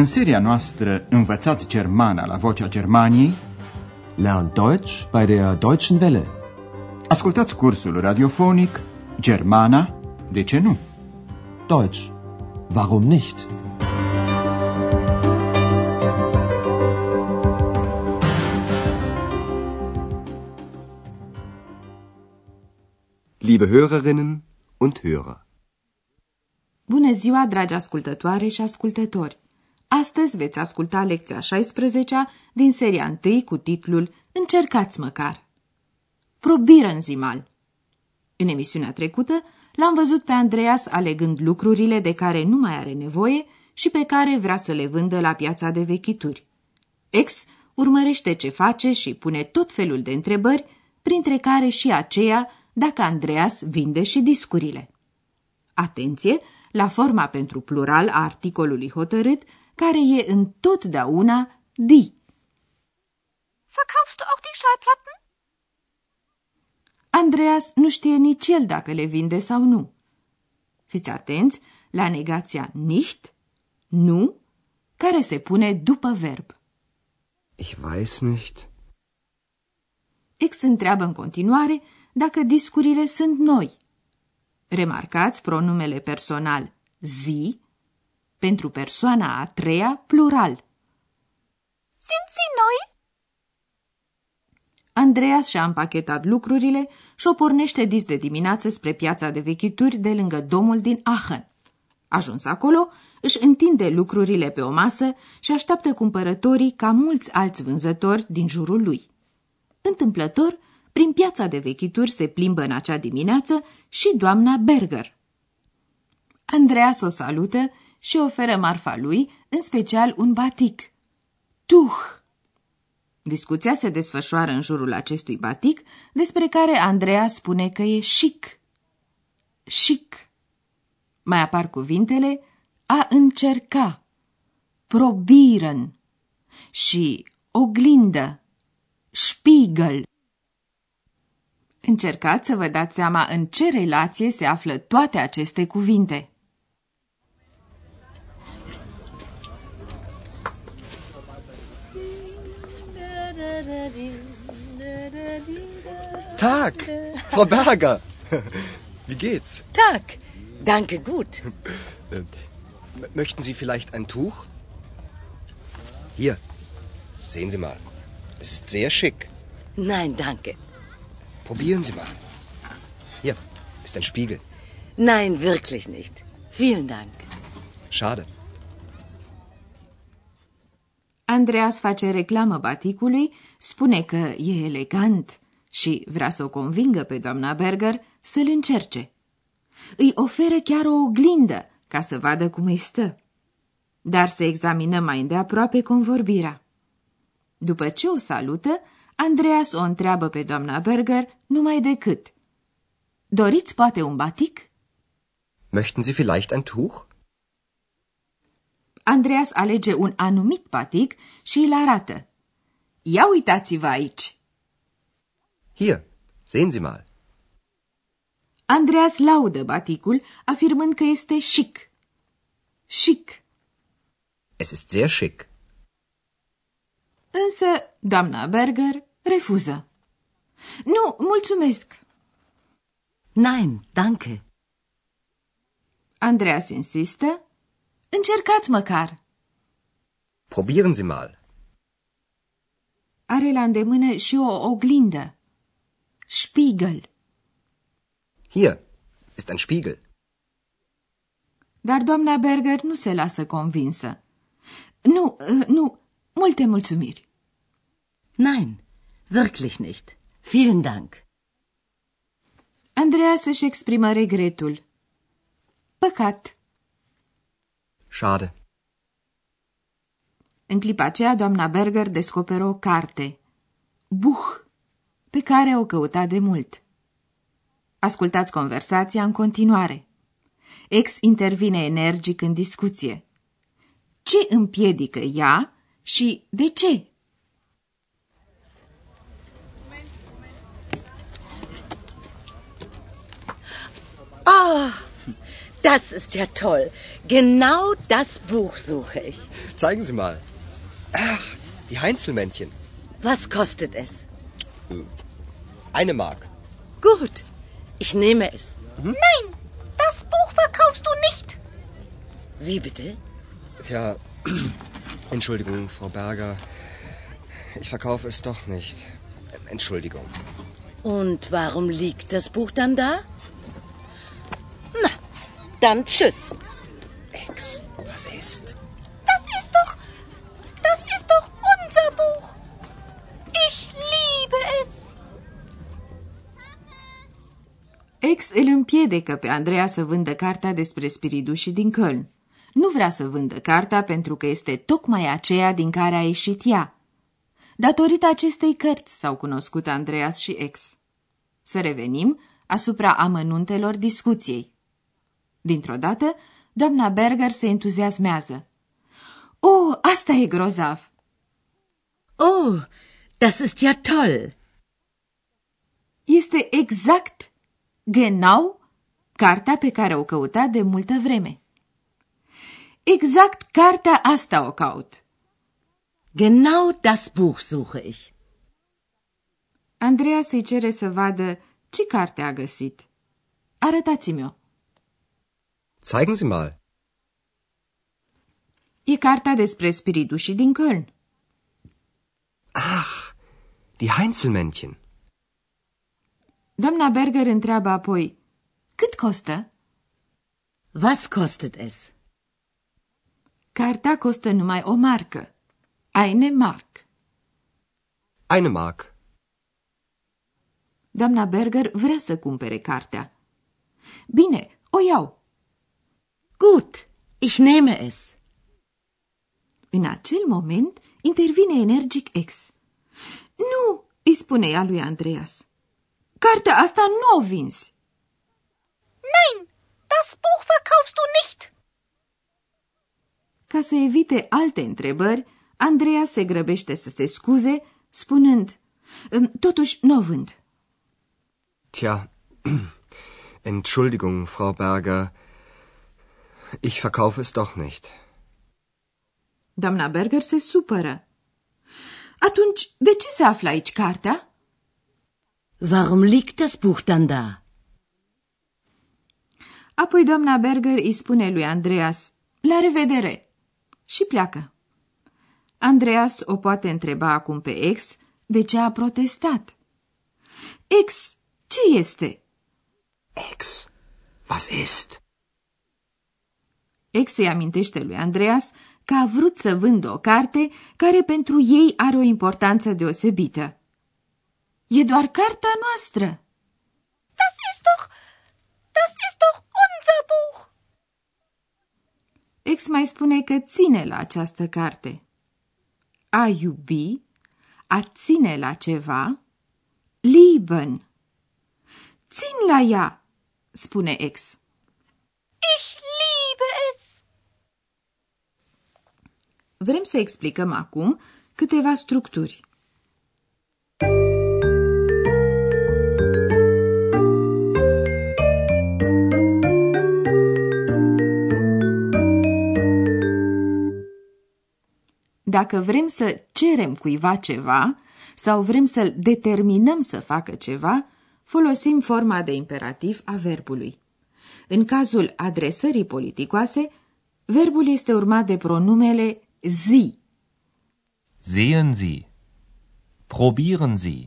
În seria noastră Învățați Germana la Vocea Germaniei, Lernt Deutsch bei der Deutschen Welle. ascultați cursul radiofonic Germana, de ce nu? Deutsch, warum nicht? Liebe Hörerinnen und Hörer. Bună ziua, dragi ascultătoare și ascultători! Astăzi veți asculta lecția 16-a din seria 1 cu titlul Încercați măcar. Probieren Sie mal. În emisiunea trecută l-am văzut pe Andreas alegând lucrurile de care nu mai are nevoie și pe care vrea să le vândă la piața de vechituri. X urmărește ce face și pune tot felul de întrebări, printre care și aceea dacă Andreas vinde și discurile. Atenție la forma pentru plural a articolului hotărât, care e întotdeauna die. Verkaufst du auch die Schallplatten? Andreas nu știe nici el dacă le vinde sau nu. Fiți atenți la negația nicht, nu, care se pune după verb. Ich weiß nicht. X întreabă în continuare dacă discurile sunt noi. Remarcați pronumele personal Sie pentru persoana a treia plural. Sind sie neu? Andreas și-a împachetat lucrurile și o pornește dis de dimineață spre piața de vechituri de lângă domul din Aachen. Ajuns acolo, își întinde lucrurile pe o masă și așteaptă cumpărătorii ca mulți alți vânzători din jurul lui. Întâmplător, prin piața de vechituri se plimbă în acea dimineață și doamna Berger. Andreas o salută și oferă marfa lui, în special un batic. Tuch! Discuția se desfășoară în jurul acestui batic, despre care Andreas spune că e chic. Chic. Mai apar cuvintele a încerca, probieren și oglindă, Spiegel. Încercați să vă dați seama în ce relație se află toate aceste cuvinte. Tag, Frau Berger. Wie geht's? Tag, danke gut. Möchten Sie vielleicht ein Tuch? Hier, sehen Sie mal. Es ist sehr schick. Nein, danke. Probieren Sie mal. Hier ist ein Spiegel. Nein, wirklich nicht. Vielen Dank. Schade. Andreas face reclamă baticului, spune că e elegant și vrea să o convingă pe doamna Berger să-l încerce. Îi oferă chiar o oglindă ca să vadă cum îi stă. Dar să examinăm mai îndeaproape convorbirea. După ce o salută, Andreas o întreabă pe doamna Berger numai decât: doriți poate un batic? Möchten Sie vielleicht ein Tuch? Andreas alege un anumit batic și îl arată. Ia uitați-vă aici! Hier, sehen Sie mal. Andreas laudă baticul, afirmând că este chic. Chic. Es ist sehr schick. Însă doamna Berger refuză. Nu, mulțumesc! Nein, danke. Andreas insistă. Încercați măcar! Probieren Sie mal. Are la îndemână și o oglindă. Spiegel. Hier ist ein Spiegel. Dar doamna Berger nu se lasă convinsă. Nu, multe mulțumiri. Nein, wirklich nicht. Vielen Dank. Andreas își exprimă regretul. Păcat. Schade. În clipa aceea, doamna Berger descoperă o carte. Buch, pe care o căuta de mult. Ascultați conversația în continuare. X intervine energic în discuție. Ce împiedică ea și de ce? Das ist ja toll. Genau das Buch suche ich. Zeigen Sie mal. Ach, die Heinzelmännchen. Was kostet es? 1 Mark. Gut, ich nehme es. Nein, das Buch verkaufst du nicht. Wie bitte? Tja, Entschuldigung, Frau Berger. Ich verkaufe es doch nicht. Entschuldigung. Und warum liegt das Buch dann da? Na, dann tschüss. Ex, was ist? Das ist doch unser Buch. Ich liebe es. Ex îl împiedică pe Andreea să vândă cartea despre spiridușii din Köln. Nu vrea să vândă cartea pentru că este tocmai aceea din care a ieșit ea. Datorită acestei cărți s-au cunoscut Andreas și Ex. Să revenim asupra amănuntelor discuției. Dintr-o dată, doamna Berger se entuziasmează. Oh, asta e grozav! Oh, das ist ja toll! Este exact, genau, cartea pe care o căuta de multă vreme. Exact cartea asta o caut. Genau das Buch suche ich. Andreea se cere să vadă ce carte a găsit. Arătați-mi-o. Zeigen Sie mal. E cartea despre spiridușii din Köln. Ach, die Heinzelmännchen. Doamna Berger întreabă apoi, cât costă? Was kostet es? Cartea costă numai o marcă. 1 Mark. 1 Mark. Doamna Berger vrea să cumpere cartea. Bine, o iau. Gut, ich nehme es. În acel moment intervine energic Ex. Nu, îi spune ea lui Andreas. Cartea asta nu o vinzi. Nein, das Buch verkaufst du nicht. Ca să evite alte întrebări, Andreas se grăbește să se scuze, spunând, totuși n-o vând. Tja, Entschuldigung, Frau Berger. Ich verkaufe es doch nicht. Doamna Berger se supără. Atunci, de ce se află aici cartea? Warum liegt das Buch dann da? Apoi doamna Berger îi spune lui Andreas, la revedere, și pleacă. Andreas o poate întreba acum pe Ex de ce a protestat. Ex, ce este? Ex, was ist? Ex îi amintește lui Andreas că a vrut să vândă o carte care pentru ei are o importanță deosebită. E doar cartea noastră. Das ist doch unser Buch. Ex mai spune că ține la această carte. A iubi, a ține la ceva, lieben. Țin la ea, spune Ex. Ich liebe es. Vrem să explicăm acum câteva structuri. Dacă vrem să cerem cuiva ceva sau vrem să-l determinăm să facă ceva, folosim forma de imperativ a verbului. În cazul adresării politicoase, verbul este urmat de pronumele Sie. Sehen Sie. Probieren Sie.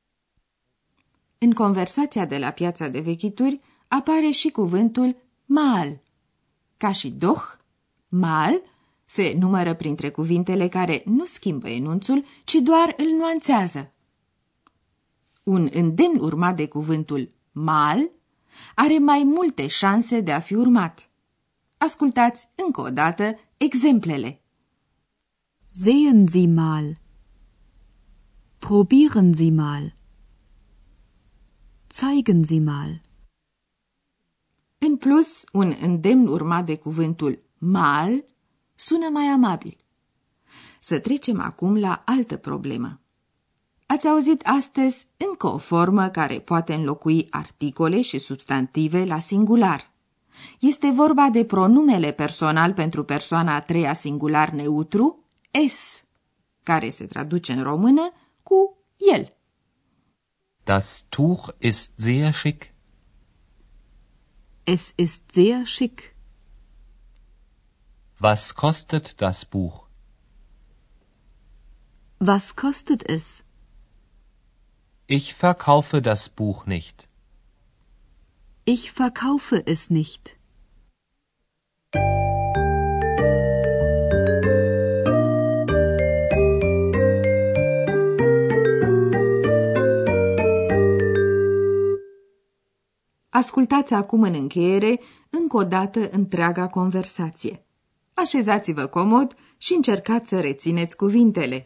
În conversația de la piața de vechituri apare și cuvântul mal. Ca și doch, mal se numără printre cuvintele care nu schimbă enunțul, ci doar îl nuanțează. Un îndemn urmat de cuvântul mal are mai multe șanse de a fi urmat. Ascultați încă o dată exemplele. Sehen Sie mal. Probieren Sie mal. Zeigen Sie mal. În plus, un îndemn urmat de cuvântul mal sună mai amabil. Să trecem acum la altă problemă. Ați auzit astăzi încă o formă care poate înlocui articole și substantive la singular. Este vorba de pronumele personal pentru persoana a treia singular neutru, es, care se traduce în română cu el. Das Tuch ist sehr schick. Es ist sehr schick. Was kostet das Buch? Was kostet es? Ich verkaufe das Buch nicht. Ich verkaufe es nicht. Ascultați acum în încheiere încă o dată întreaga conversație. Așezați-vă comod și încercați să rețineți cuvintele.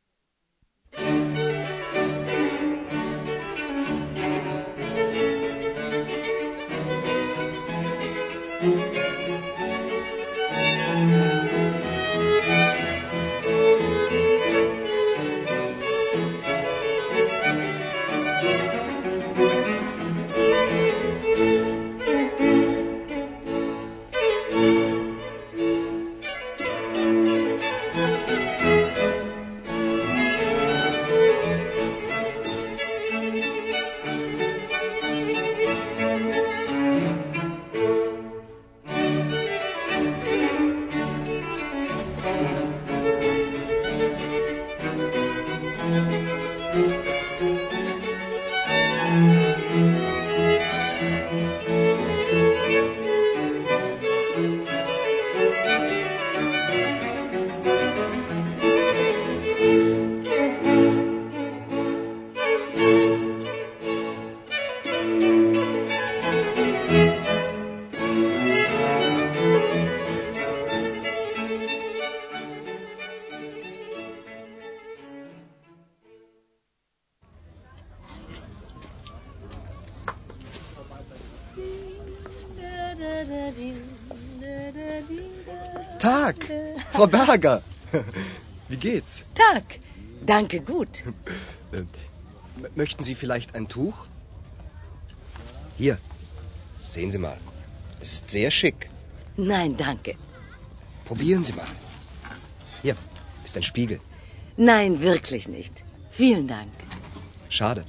Tag, Frau Berger. Wie geht's? Tag, danke gut. Möchten Sie vielleicht ein Tuch? Hier, sehen Sie mal. Es ist sehr schick. Nein, danke. Probieren Sie mal. Hier ist ein Spiegel. Nein, wirklich nicht. Vielen Dank. Schade.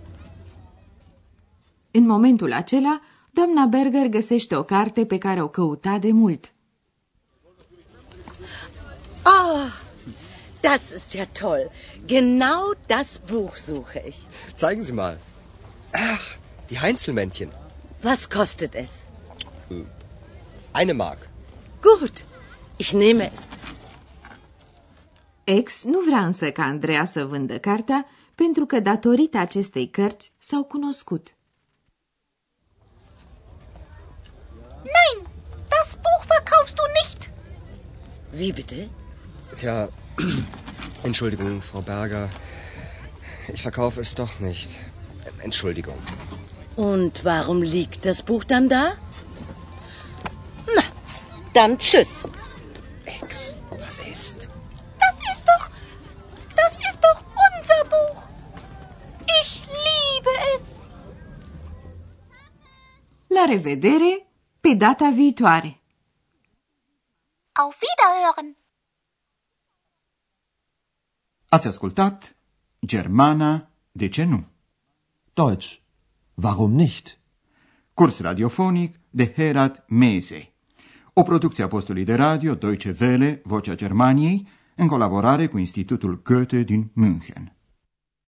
În momentul acela, doamna Berger găsește o carte pe care o căuta de mult. Oh, das ist ja toll. Genau das Buch suche ich. Zeigen Sie mal. Ach, die Heinzelmännchen. Was kostet es? 1 Mark. Gut, ich nehme es. Ex nu vrea însă ca Andreea să vândă cartea, pentru că datorită acestei cărți s-au cunoscut. Nein, das Buch verkaufst du nicht. Wie bitte? Tja, Entschuldigung, Frau Berger. Ich verkaufe es doch nicht. Entschuldigung. Und warum liegt das Buch dann da? Na, dann tschüss. Ex, was ist? Das ist doch unser Buch. Ich liebe es. La revedere, pe data viitoare! Auf Wiederhören. Ați ascultat Germana, de ce nu? Deutsch. Warum nicht? Curs radiofonic de Herat Mese. O producție a postului de radio Deutsche Welle, Vocea Germaniei, în colaborare cu Institutul Goethe din München.